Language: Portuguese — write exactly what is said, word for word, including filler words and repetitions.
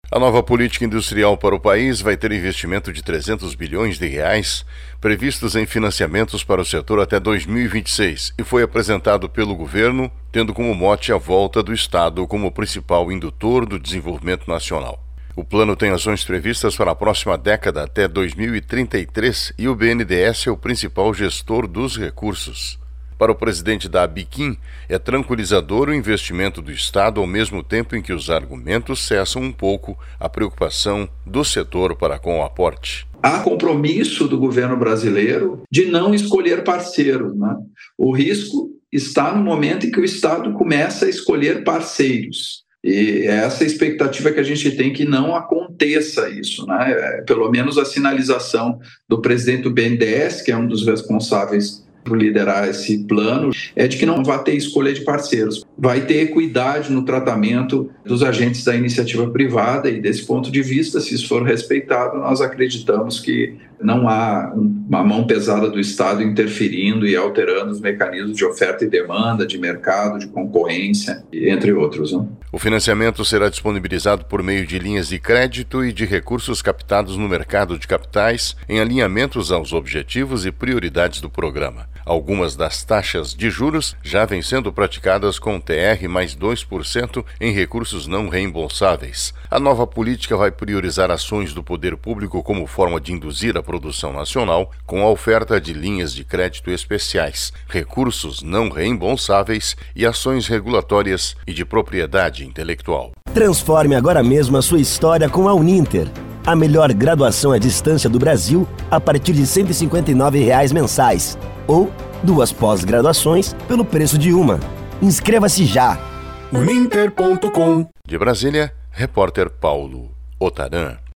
A nova política industrial para o país vai ter investimento de trezentos bilhões de reais previstos em financiamentos para o setor até dois mil e vinte e seis e foi apresentado pelo governo, tendo como mote a volta do Estado como principal indutor do desenvolvimento nacional. O plano tem ações previstas para a próxima década até dois mil e trinta e três e o B N D E S é o principal gestor dos recursos. Para o presidente da Abiquim, é tranquilizador o investimento do Estado ao mesmo tempo em que os argumentos cessam um pouco a preocupação do setor para com o aporte. Há compromisso do governo brasileiro de não escolher parceiros, né? O risco está no momento em que o Estado começa a escolher parceiros. E é essa expectativa que a gente tem que não aconteça isso, né? É, pelo menos a sinalização do presidente do B N D E S, que é um dos responsáveis por liderar esse plano, é de que não vai ter escolha de parceiros. Vai ter equidade no tratamento dos agentes da iniciativa privada e, desse ponto de vista, se isso for respeitado, nós acreditamos que não há uma mão pesada do Estado interferindo e alterando os mecanismos de oferta e demanda, de mercado, de concorrência, entre outros. Não? O financiamento será disponibilizado por meio de linhas de crédito e de recursos captados no mercado de capitais em alinhamentos aos objetivos e prioridades do programa. Algumas das taxas de juros já vêm sendo praticadas com T R mais dois por cento em recursos não reembolsáveis. A nova política vai priorizar ações do poder público como forma de induzir a produção nacional com a oferta de linhas de crédito especiais, recursos não reembolsáveis e ações regulatórias e de propriedade intelectual. Transforme agora mesmo a sua história com a Uninter, a melhor graduação à distância do Brasil a partir de cento e cinquenta e nove reais mensais. Ou duas pós-graduações pelo preço de uma. Inscreva-se já! uninter ponto com. De Brasília, repórter Paulo Otaran.